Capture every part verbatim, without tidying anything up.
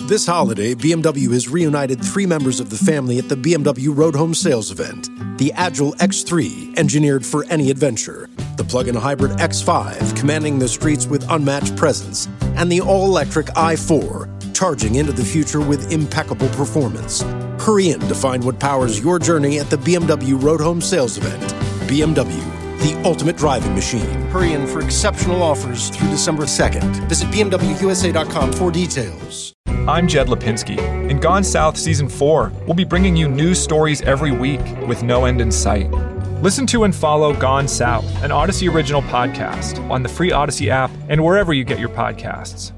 This holiday, B M W has reunited three members of the family at the B M W Road Home Sales event. The Agile X three, engineered for any adventure. The plug-in hybrid X five, commanding the streets with unmatched presence. And the all-electric i four, charging into the future with impeccable performance. Hurry in to find what powers your journey at the B M W Road Home Sales event. B M W, the ultimate driving machine. Hurry in for exceptional offers through December second. Visit B M W U S A dot com for details. I'm Jed Lipinski. In Gone South Season four, we'll be bringing you news stories every week with no end in sight. Listen to and follow Gone South, an Odyssey original podcast, on the free Odyssey app and wherever you get your podcasts.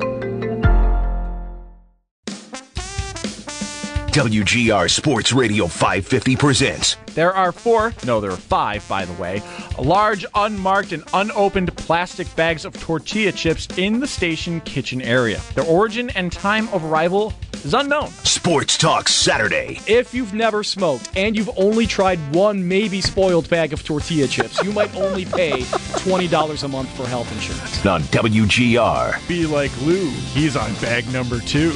W G R Sports Radio five fifty presents. There are four, no, there are five, by the way, large, unmarked, and unopened plastic bags of tortilla chips in the station kitchen area. Their origin and time of arrival is unknown. Sports Talk Saturday. If you've never smoked and you've only tried one maybe spoiled bag of tortilla chips, you might only pay twenty dollars a month for health insurance. On W G R. Be like Lou, he's on bag number two.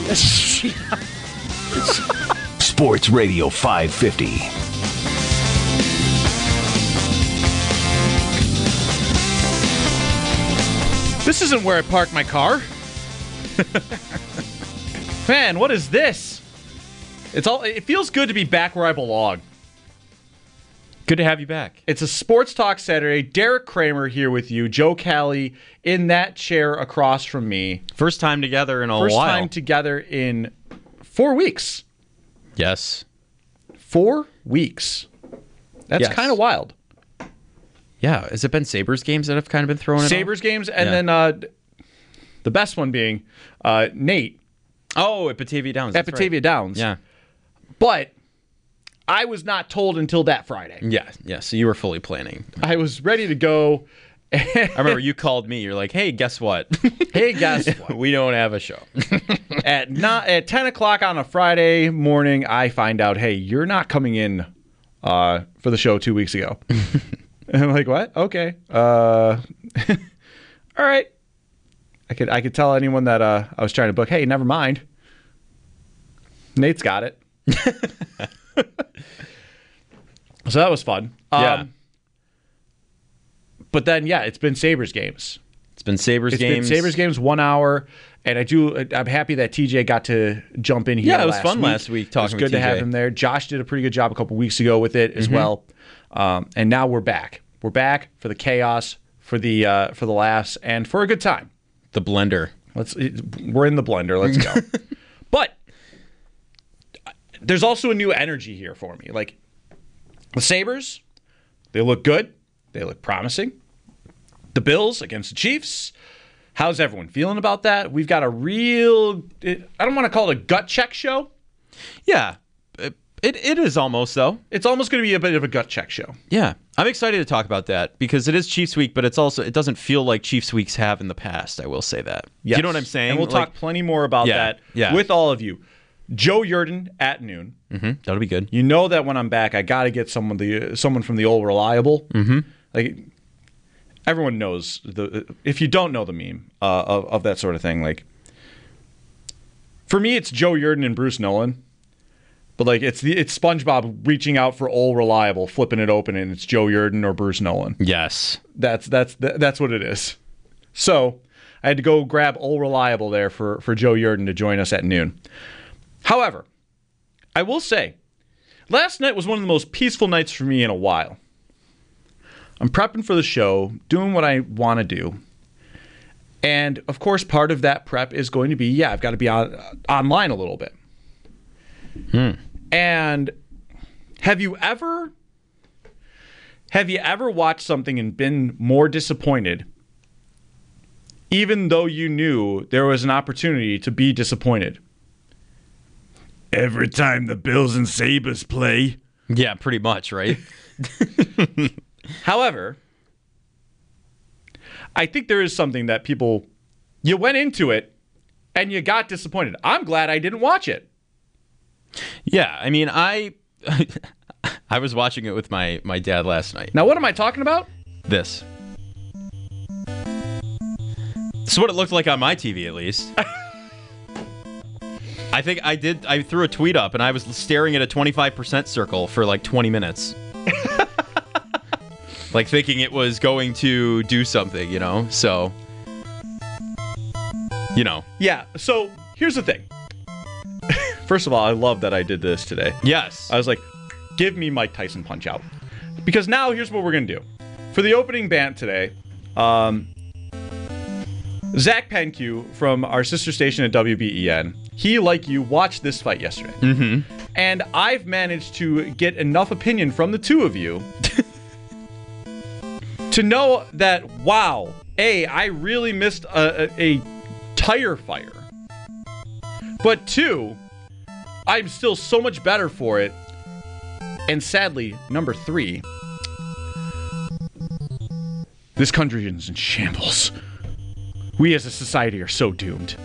Sports Radio five fifty. This isn't where I park my car. Man, what is this? It's all. It feels good to be back where I belong. Good to have you back. It's a Sports Talk Saturday. Derek Kramer here with you. Joe Cali in that chair across from me. First time together in a First while. First time together in four weeks. Yes. Four weeks. That's yes. kind of wild. Yeah. Has it been Sabres games that have kind of been thrown in? Sabres games, and yeah. then uh, the best one being uh, Nate. Oh, at Batavia Downs. At Batavia right. Downs. Yeah. But I was not told until that Friday. Yeah. Yeah. So you were fully planning. I was ready to go. I remember you called me. You're like, hey, guess what? Hey, guess what? We don't have a show. at not at ten o'clock on a Friday morning, I find out, hey, you're not coming in uh, for the show two weeks ago. And I'm like, what? Okay. Uh, all right. I could I could tell anyone that uh, I was trying to book, hey, never mind. Nate's got it. So that was fun. Yeah. Um, but then, yeah, it's been Sabres games. It's been Sabres it's games. It's been Sabres games, one hour. And I do, I'm happy that T J got to jump in here. Yeah, it was last fun week. last week talking It was good with to T J. have him there. Josh did a pretty good job a couple weeks ago with it as mm-hmm. well. Um, and now we're back. We're back for the chaos, for the uh, for the laughs, and for a good time. The blender. Let's. We're in the blender. Let's go. But there's also a new energy here for me. Like the Sabres, they look good. They look promising. The Bills against the Chiefs. How's everyone feeling about that? We've got a real, I don't want to call it a gut check show. Yeah, it, it, it is almost, though. It's almost going to be a bit of a gut check show. Yeah, I'm excited to talk about that because it is Chiefs week, but it's also, it doesn't feel like Chiefs weeks have in the past. I will say that. Yes. Do you know what I'm saying? And we'll like, talk plenty more about yeah, that yeah. with all of you. Joe Yerdon at noon. Mm-hmm. That'll be good. You know that when I'm back, I got to get someone the someone from the old reliable. Mm-hmm. Like everyone knows the. If you don't know the meme uh, of of that sort of thing, like for me, it's Joe Yerdon and Bruce Nolan. But like it's the it's SpongeBob reaching out for old reliable, flipping it open, and it's Joe Yerdon or Bruce Nolan. Yes, that's that's that's what it is. So I had to go grab old reliable there for for Joe Yerdon to join us at noon. However, I will say, last night was one of the most peaceful nights for me in a while. I'm prepping for the show, doing what I want to do. And, of course, part of that prep is going to be, yeah, I've got to be on, uh, online a little bit. Hmm. And have you ever, have you ever watched something and been more disappointed, even though you knew there was an opportunity to be disappointed? Every time the Bills and Sabres play. Yeah, pretty much, right? However, I think there is something that people, you went into it and you got disappointed. I'm glad I didn't watch it. Yeah, I mean, I I was watching it with my, my dad last night. Now, what am I talking about? This. This is what it looked like on my T V, at least. I think I did. I threw a tweet up, and I was staring at a twenty-five percent circle for like twenty minutes. Like thinking it was going to do something, you know? So, you know. Yeah, so here's the thing. First of all, I love that I did this today. Yes. I was like, give me Mike Tyson Punch Out. Because now here's what we're going to do. For the opening band today, um, Zach Penque from our sister station at W B E N, he, like you, watched this fight yesterday. Mm-hmm. And I've managed to get enough opinion from the two of you to know that, wow, A, I really missed a, a, a tire fire. But two, I'm still so much better for it. And sadly, number three, this country is in shambles. We as a society are so doomed.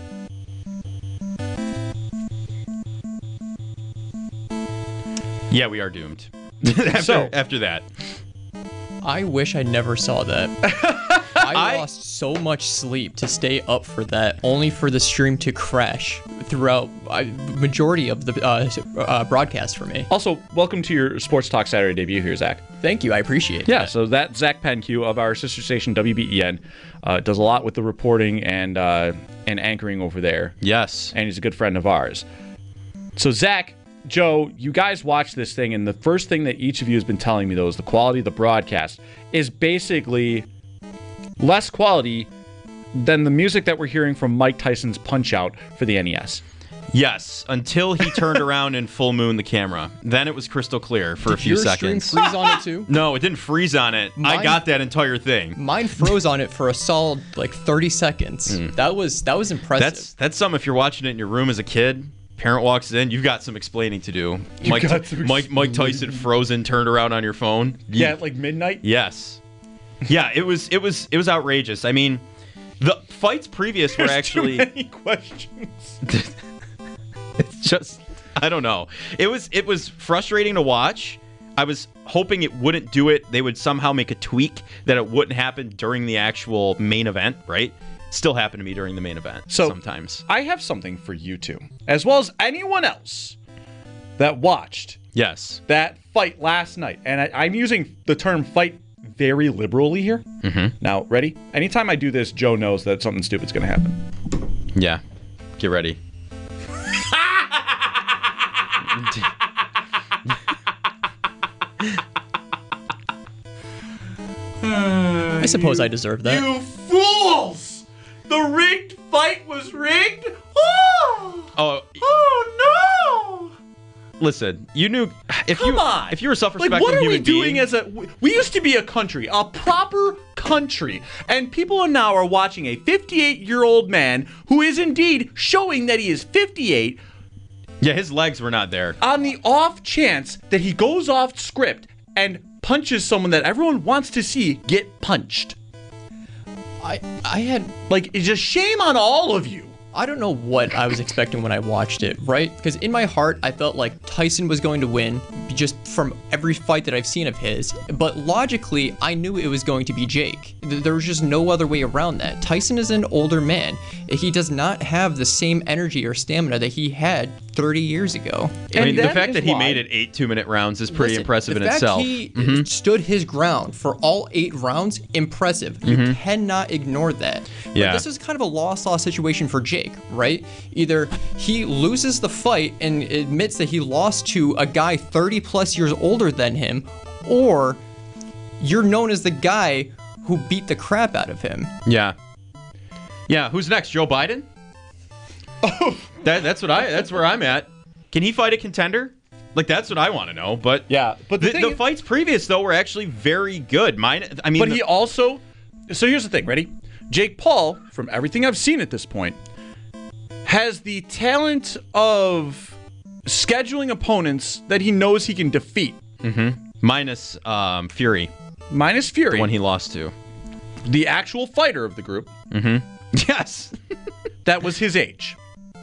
Yeah, we are doomed. after, So- after that. I wish I never saw that. I, I- lost so much sleep to stay up for that, only for the stream to crash throughout uh, majority of the uh, uh, broadcast for me. Also, welcome to your Sports Talk Saturday debut here, Zach. Thank you, I appreciate it. Yeah, so that Zach Penque of our sister station W B E N uh, does a lot with the reporting and uh, and anchoring over there, Yes. and he's a good friend of ours. So Zach, Joe, you guys watch this thing, and the first thing that each of you has been telling me, though, is the quality of the broadcast is basically less quality than the music that we're hearing from Mike Tyson's Punch-Out for the N E S. Yes, until he turned around and full moon the camera. Then it was crystal clear for a few Your seconds. stream freeze on it too? No, it didn't freeze on it. I Mine- got that entire thing. Mine froze on it for a solid like thirty seconds. That was that was impressive. That's that's something if you're watching it in your room as a kid. Parent walks in, you've got some explaining to do. Mike, got some Mike, Mike Tyson frozen, turned around on your phone. You- Yeah, at like midnight? Yes. Yeah, it was it was it was outrageous. I mean, the fights previous were actually Too many questions. it's just I don't know. It was it was frustrating to watch. I was hoping it wouldn't do it. They would somehow make a tweak that it wouldn't happen during the actual main event, right? Still happened to me during the main event So sometimes. I have something for you two, as well as anyone else that watched Yes. that fight last night. And I, I'm using the term fight very liberally here. Mm-hmm. Now, ready? Anytime I do this, Joe knows that something stupid's going to happen. Yeah. Get ready. I suppose I deserve that. You fools! The rigged fight was rigged? Oh! Oh, Oh, no! listen. You knew if Come you on! if you were a self-respecting Like, what are human we doing being, as a... We used to be a country, a proper country, and people now are watching a fifty-eight-year-old man who is indeed showing that he is fifty-eight yeah, his legs were not there. on the off chance that he goes off script and punches someone that everyone wants to see get punched. I I had Like, it's just shame on all of you. I don't know what I was expecting when I watched it, right? Because in my heart, I felt like Tyson was going to win just from every fight that I've seen of his. But logically, I knew it was going to be Jake. Th- There was just no other way around that. Tyson is an older man. He does not have the same energy or stamina that he had thirty years ago. I mean, the that fact is that he why- made it eight two-minute rounds is pretty Listen, impressive the in fact itself. He Mhm. stood his ground for all eight rounds. Impressive. You cannot ignore that. But Yeah. this is kind of a lost-law situation for Jake, right? Either he loses the fight and admits that he lost to a guy thirty plus years older than him, or you're known as the guy who beat the crap out of him. Yeah. Yeah, who's next? Joe Biden? Oh, that, that's what I that's where I'm at. Can he fight a contender? Like, that's what I want to know. But Yeah, but the the, thing the is- fights previous though were actually very good. Mine I mean But the- he also... So here's the thing, ready? Jake Paul, from everything I've seen at this point, has the talent of scheduling opponents that he knows he can defeat. minus um, Fury, Minus Fury, the one he lost to. the actual fighter of the group, Yes. that was his age.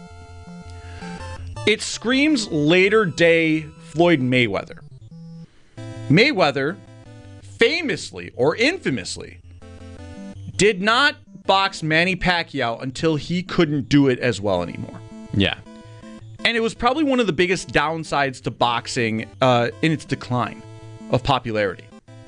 It screams later day Floyd Mayweather. Mayweather, famously or infamously, did not box Manny Pacquiao until he couldn't do it as well anymore. Yeah. And it was probably one of the biggest downsides to boxing uh, in its decline of popularity.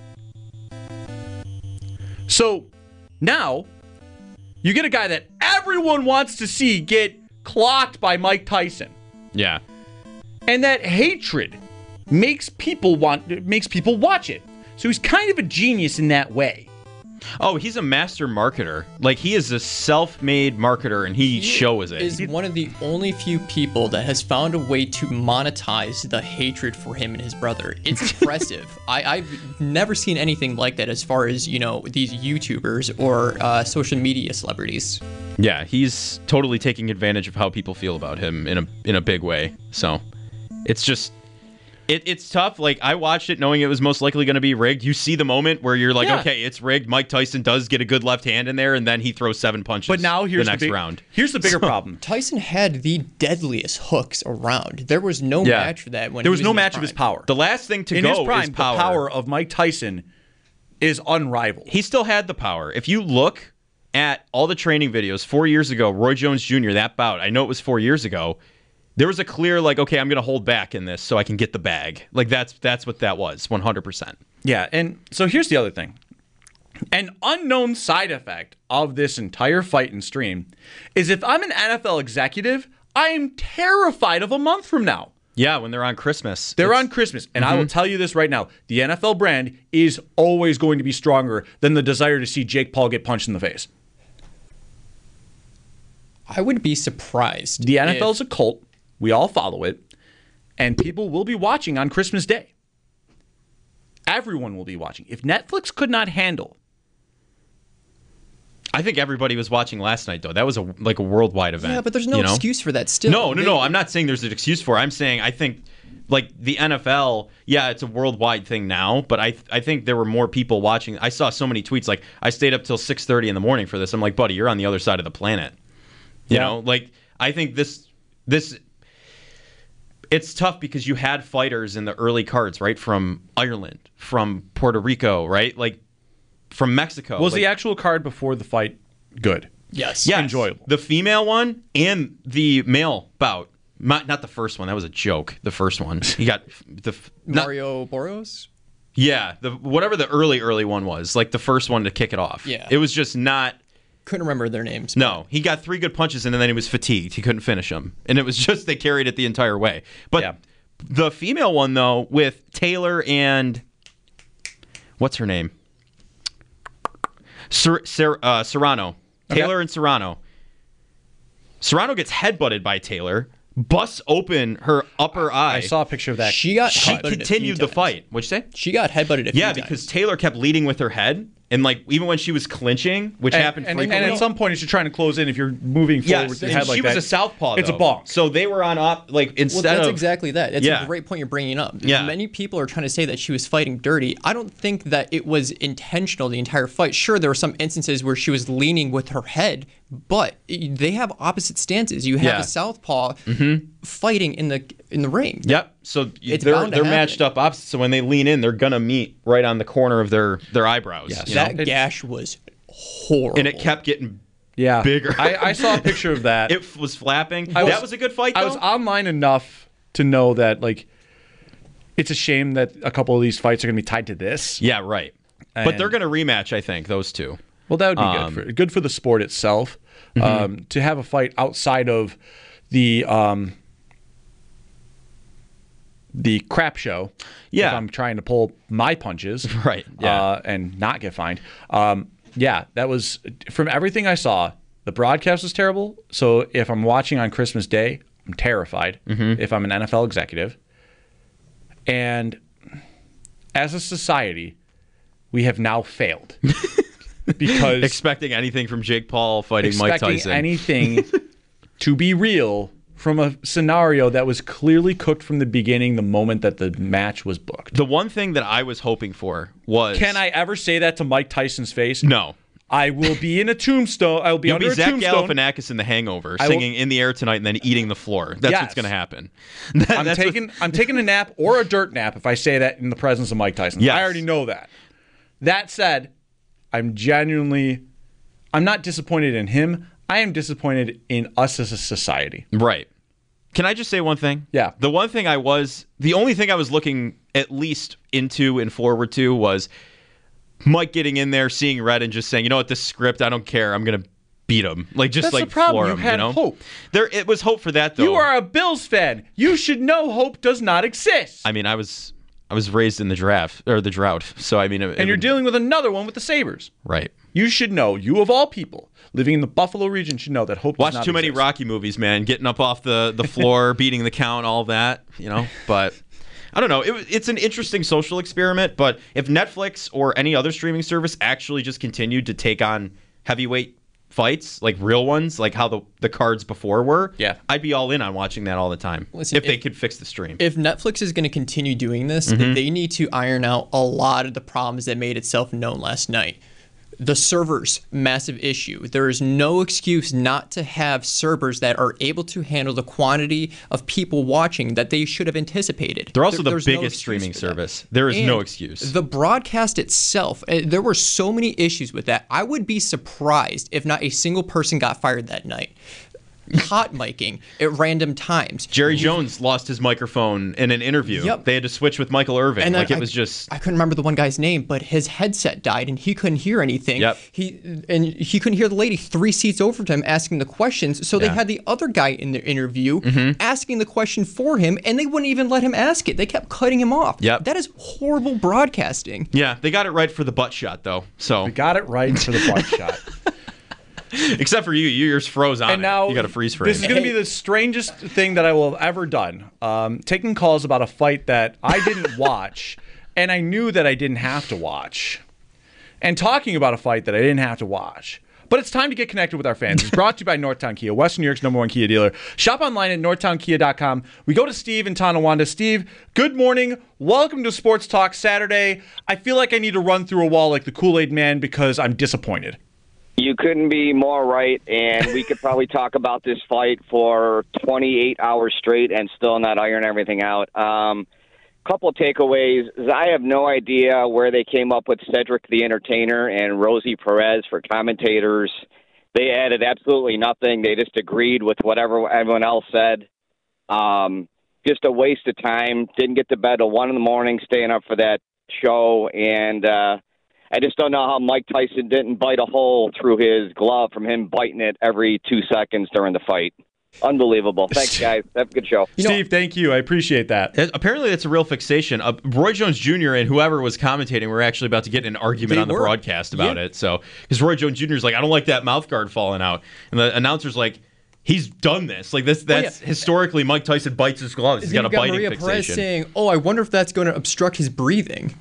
So now you get a guy that everyone wants to see get clocked by Mike Tyson. Yeah. And that hatred makes people want makes people watch it. So he's kind of a genius in that way. Oh, he's a master marketer. Like, he is a self-made marketer, and he, he shows it. Is one of the only few people that has found a way to monetize the hatred for him and his brother. It's impressive. I, I've never seen anything like that as far as, you know, these YouTubers or uh, social media celebrities. Yeah, he's totally taking advantage of how people feel about him in a in a big way. So, it's just... It, it's tough. Like, I watched it knowing it was most likely going to be rigged. You see the moment where you're like, Yeah. okay, it's rigged. Mike Tyson does get a good left hand in there, and then he throws seven punches. But now here's the next big, round. Here's the bigger problem. Tyson had the deadliest hooks around. There was no Yeah. match for that when There he was no in his match of his prime. power. The last thing to in go his prime, is power. The power of Mike Tyson is unrivaled. He still had the power. If you look at all the training videos four years ago, Roy Jones Junior, that bout, I know it was four years ago, there was a clear, like, okay, I'm going to hold back in this so I can get the bag. Like, that's that's what that was, one hundred percent. Yeah, and so here's the other thing. An unknown side effect of this entire fight and stream is if I'm an N F L executive, I am terrified of a month from now. Yeah, when they're on Christmas. They're It's- on Christmas, and I will tell you this right now. The N F L brand is always going to be stronger than the desire to see Jake Paul get punched in the face. I would be surprised. The N F L if- is a cult. We all follow it, and people will be watching on Christmas Day. Everyone will be watching. If Netflix could not handle, I think everybody was watching last night, though. That was a like a worldwide event. Yeah, but there's no you know? excuse for that still. No, no, They- no. I'm not saying there's an excuse for it. I'm saying I think, like, the N F L, yeah, it's a worldwide thing now, but I I think there were more people watching. I saw so many tweets, like, I stayed up till six thirty in the morning for this. I'm like, buddy, you're on the other side of the planet. You Yeah. know? Like, I think this this... It's tough because you had fighters in the early cards, right? From Ireland, from Puerto Rico, right? Like, from Mexico. was like, the actual card before the fight good? Yes. Yes, enjoyable. The female one and the male bout. Not, not the first one. That was a joke. The first one. He got the not- Mario Boros? yeah, the whatever the early early one was, like the first one to kick it off. Yeah. It was just not. Couldn't remember their names. No, he got three good punches and then he was fatigued. He couldn't finish them, and it was just they carried it the entire way. But Yeah. the female one though, with Taylor and what's her name, Ser, Ser, uh, Serrano, Taylor Okay. and Serrano. Serrano gets headbutted by Taylor, busts open her upper eye. I saw a picture of that. She got She headbutted a few continued the times. fight. What'd you say? She got headbutted a few Yeah, times. because Taylor kept leading with her head, and like even when she was clinching, which and, happened and, frequently. and at some point, as you're trying to close in, if you're moving forward yes, with your and head she like was that, a southpaw. it's a though. bonk. So they were on op like Well, instead that's of exactly that. That's Yeah. a great point you're bringing up. Yeah. Many people are trying to say that she was fighting dirty. I don't think that it was intentional the entire fight. Sure, there were some instances where she was leaning with her head, but they have opposite stances. You have Yeah. a southpaw fighting in the in the ring. Yep. So It's they're bound to they're happen. matched up opposite. So when they lean in, they're gonna meet right on the corner of their their eyebrows. Yes. you know? That gash was horrible. And it kept getting yeah, bigger. I, I saw a picture of that. It was flapping. I was- that was a good fight. Though. I was online enough to know that like it's a shame that a couple of these fights are going to be tied to this. Yeah, right. but And- they're gonna rematch. I think those two. Well, that would be Um, good for good for the sport itself. Um, to have a fight outside of the um, the crap show. Yeah. if I'm trying to pull my punches, Right, yeah. uh, and not get fined. Um, yeah, that was from everything I saw. The broadcast was terrible. So if I'm watching on Christmas Day, I'm terrified. If I'm an N F L executive, and as a society, we have now failed. Because Expecting anything from Jake Paul fighting Mike expecting Tyson. anything to be real from a scenario that was clearly cooked from the beginning, the moment that the match was booked. the one thing that I was hoping for was Can I ever say that to Mike Tyson's face? No. I will be in a tombstone. I will be You'll under be a Zach tombstone. Galifianakis in The Hangover, I will- singing "In the Air Tonight" and then eating the floor. That's Yes. what's going to happen. I'm That's what- taking I'm taking a nap or a dirt nap if I say that in the presence of Mike Tyson. Yes. I already know that. That said, I'm genuinely I'm not disappointed in him. I am disappointed in us as a society. right. Can I just say one thing? Yeah. The one thing I was, the only thing I was looking at least into and forward to was Mike getting in there, seeing red, and just saying, you know what, this script, I don't care. I'm going to beat him. Like, just That's like the problem. floor You him, had you know? hope. There, it was hope for that, though. You are a Bills fan. You should know hope does not exist. I mean, I was I was raised in the draft, or the drought. So, I mean... It, and it you're would, dealing with another one with the Sabres. Right. You should know, you of all people, living in the Buffalo region should know that hope does Watch not too many exist. Rocky movies, man. Getting up off the, the floor, beating the count, all that, you know? But... I don't know. It, it's an interesting social experiment, but if Netflix or any other streaming service actually just continued to take on heavyweight fights, like real ones, like how the, the cards before were, yeah. I'd be all in on watching that all the time. Listen, if they if, could fix the stream. If Netflix is going to continue doing this, Mm-hmm. they need to iron out a lot of the problems that made itself known last night. The servers, massive issue. There is no excuse not to have servers that are able to handle the quantity of people watching that they should have anticipated. They're also There- the there's no biggest excuse streaming for that. service. There is And no excuse. The broadcast itself, uh, there were so many issues with that. I would be surprised if not a single person got fired that night. Hot miking at random times. Jerry Jones lost his microphone in an interview. Yep. They had to switch with Michael Irvin. And like then it I- was just... I couldn't remember the one guy's name, but his headset died and he couldn't hear anything. Yep. He and he couldn't hear the lady three seats over to him asking the questions. So they Yeah. had the other guy in the interview Mhm. asking the question for him, and they wouldn't even let him ask it. They kept cutting him off. Yep. That is horrible broadcasting. Yeah, they got it right for the butt shot, though. So We got it right for the butt shot. Except for you, yours froze on And it. now You got a freeze frame. This is going to be the strangest thing that I will have ever done. Um, taking calls about a fight that I didn't watch, and I knew that I didn't have to watch, and talking about a fight that I didn't have to watch. But it's time to get connected with our fans. It's brought to you by Northtown Kia, Western New York's number one Kia dealer. Shop online at northtown kia dot com. We go to Steve in Tonawanda. Steve, good morning. Welcome to Sports Talk Saturday. I feel like I need to run through a wall like the Kool-Aid Man because I'm disappointed. You couldn't be more right, and we could probably talk about this fight for twenty-eight hours straight and still not iron everything out. Um, couple of takeaways. I have no idea where they came up with Cedric the Entertainer and Rosie Perez for commentators. They added absolutely nothing. They just agreed with whatever everyone else said. Um, just a waste of time. Didn't get to bed till one in the morning staying up for that show, and uh, I just don't know how Mike Tyson didn't bite a hole through his glove from him biting it every two seconds during the fight. Unbelievable. Thanks, guys. Have a good show. Steve, thank you. I appreciate that. It- apparently, that's a real fixation. Uh, Roy Jones Junior and whoever was commentating were actually about to get in an argument They on the were. broadcast about Yeah. it. So, because Roy Jones Junior is like, I don't like that mouth guard falling out, and the announcer's like, he's done this. Like this. That's yeah. historically Mike Tyson bites his gloves. He's Then got a you've biting Maria fixation. Perez saying, "Oh, I wonder if that's going to obstruct his breathing."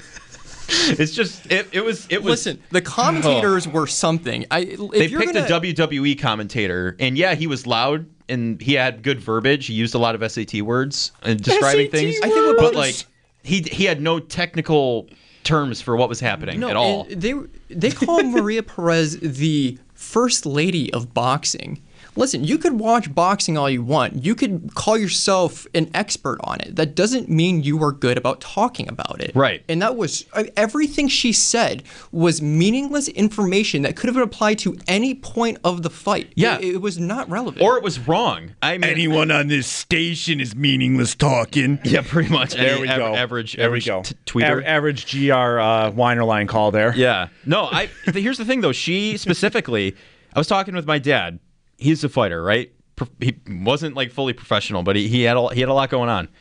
It's just it, it was it was. Listen, the commentators were something. I if They you're picked gonna, a W W E commentator, and yeah, he was loud and he had good verbiage. He used a lot of S A T words in describing S A T things. I think what but bothers- like he he had no technical terms for what was happening no, at all. and they they call Maria Perez the first lady of boxing. Listen, you could watch boxing all you want. You could call yourself an expert on it. That doesn't mean you are good about talking about it. Right. And that was I- everything she said was meaningless information that could have been applied to any point of the fight. Yeah. It, it was not relevant. Or it was wrong. I mean, Anyone on this station is meaningless talking. yeah, pretty much. There Any we av- go. Average, there we average go. T- tweeter. A- average G R uh, Weiner line call there. Yeah. No, I. th- here's the thing, though. She specifically, I was talking with my dad. He's a fighter, right? Pro- He wasn't like fully professional, but he, he had a, he had a lot going on.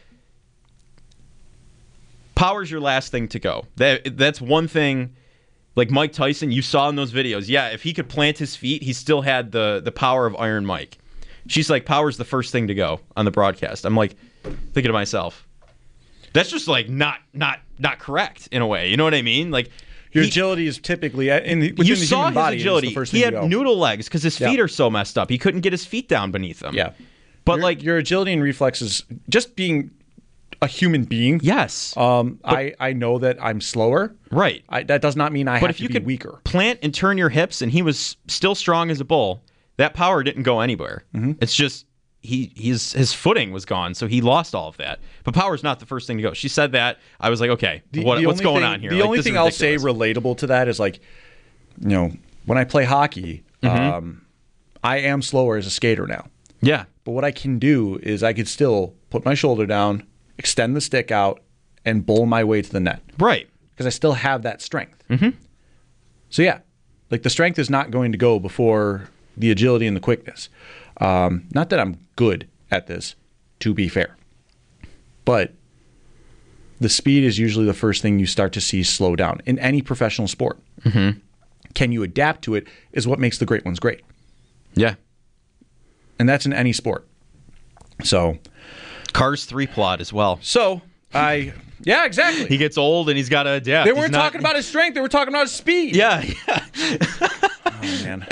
Power's your last thing to go. That that's one thing. Like Mike Tyson, you saw in those videos. Yeah, if he could plant his feet, he still had the the power of Iron Mike. She's like, power's the first thing to go on the broadcast. I'm like, thinking to myself, that's just like not not not correct in a way. You know what I mean? Like. Your he- agility is typically in the, within you the saw human his body. agility. Is the first He thing had to go. noodle legs because his Yeah. feet are so messed up. He couldn't get his feet down beneath them. Yeah, but your, like, your agility and reflexes, just being a human being. yes, Um, I I know that I'm slower. right. I, that does not mean I But have if to you be could weaker. plant and turn your hips, and he was still strong as a bull, that power didn't go anywhere. Mm-hmm. It's just he his his footing was gone, so he lost all of that. But power's not the first thing to go. She said that. I was like, okay, The- what, the what's only going thing- on here? The Like, only this is thing I'll say ridiculous. relatable to that is like, you know, when I play hockey, Mm-hmm. um, I am slower as a skater now. Yeah. But what I can do is I could still put my shoulder down, extend the stick out, and bowl my way to the net. Right. Because I still have that strength. Mm-hmm. So yeah, like the strength is not going to go before the agility and the quickness. Um, not that I'm good at this, to be fair. But the speed is usually the first thing you start to see slow down in any professional sport. Mm-hmm. Can you adapt to it is what makes the great ones great. Yeah. And that's in any sport. So, Cars three plot as well. So, I... Yeah, exactly. He gets old and he's got to adapt. They He's weren't not- talking about his strength. They were talking about his speed. Yeah, yeah. Oh, man.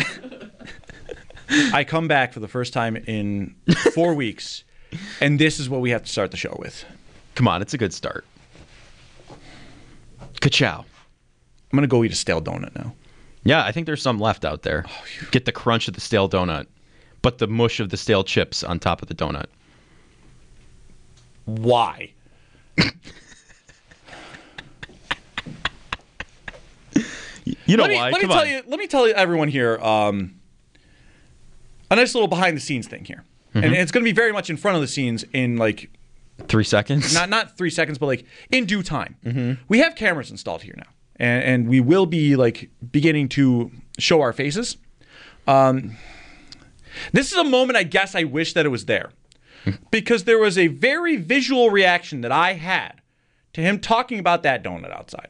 I come back for the first time in four weeks, and this is what we have to start the show with. Come on, it's a good start. Ka-chow. I'm going to go eat a stale donut now. Yeah, I think there's some left out there. Get the crunch of the stale donut, but the mush of the stale chips on top of the donut. Why? You know let me, why? Let Come me tell on. you. Let me tell you, everyone here, um, a nice little behind the scenes thing here, Mm-hmm. and it's going to be very much in front of the scenes in like Three seconds? not not three seconds, but like in due time. Mm-hmm. We have cameras installed here now, and, and we will be like beginning to show our faces. Um, this is a moment I guess I wish that it was there, because there was a very visual reaction that I had to him talking about that donut outside.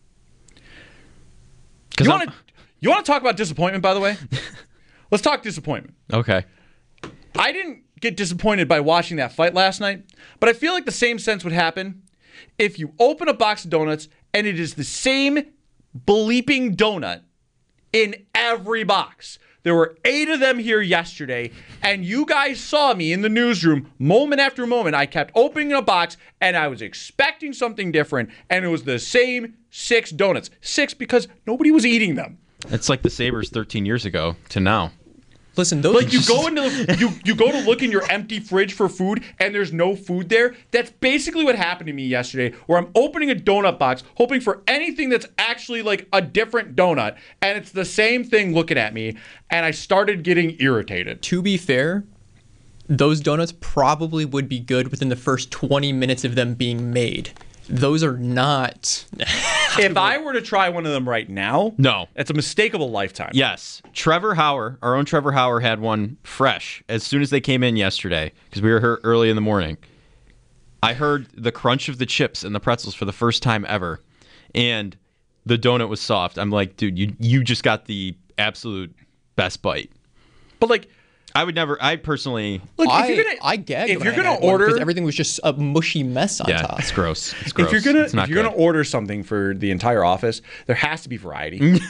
You want to you want to talk about disappointment, by the way? Let's talk disappointment. Okay. I didn't get disappointed by watching that fight last night, but I feel like the same sense would happen if you open a box of donuts and it is the same bleeping donut in every box. There were eight of them here yesterday, and you guys saw me in the newsroom moment after moment. I kept opening a box, and I was expecting something different, and it was the same six donuts. Six because nobody was eating them. It's like the Sabres thirteen years ago to now. Listen, those Like you go into the, you you go to look in your empty fridge for food and there's no food there. That's basically what happened to me yesterday, where I'm opening a donut box hoping for anything that's actually like a different donut, and it's the same thing looking at me, and I started getting irritated. To be fair, those donuts probably would be good within the first twenty minutes of them being made. Those are not. If I were to try one of them right now, No. it's a mistake of a lifetime. Yes. Trevor Hauer, our own Trevor Hauer, had one fresh as soon as they came in yesterday because we were here early in the morning. I heard the crunch of the chips and the pretzels for the first time ever, and the donut was soft. I'm like, dude, you you just got the absolute best bite. But like, I would never. I personally. look, I, if you're gonna, I gagged if when you're I gonna had one order, because everything was just a mushy mess on Yeah, top. it's gross. It's gross. if you're gonna it's not if you're good. gonna order something for the entire office, there has to be variety.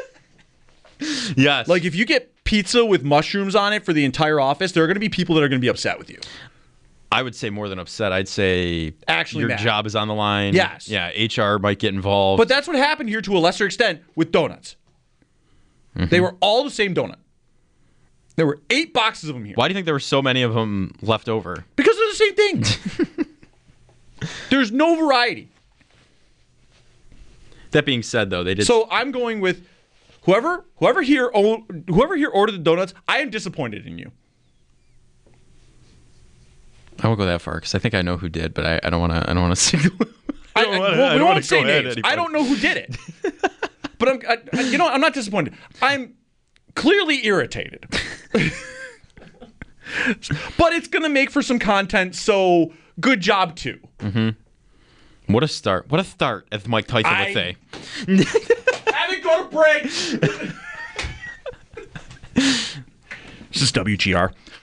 yes, Like if you get pizza with mushrooms on it for the entire office, there are going to be people that are going to be upset with you. I would say more than upset. I'd say Actually your mad. job is on the line. Yes. Yeah. H R might get involved. But that's what happened here to a lesser extent with donuts. Mm-hmm. They were all the same donut. There were eight boxes of them here. Why do you think there were so many of them left over? Because they're the same thing. There's no variety. That being said, though, they did. So I'm going with whoever whoever here own, whoever here ordered the donuts. I am disappointed in you. I won't go that far because I think I know who did, but I, I don't want to. I don't want to single. I, I don't wanna- well, I we don't wanna won't say go ahead names. anybody. I don't know who did it. But I'm, I, I- you know, I'm not disappointed. I'm clearly irritated. But it's gonna make for some content. So good job too. What a start! What a start, as Mike Tyson I- would say. Have it go to break. This is W G R.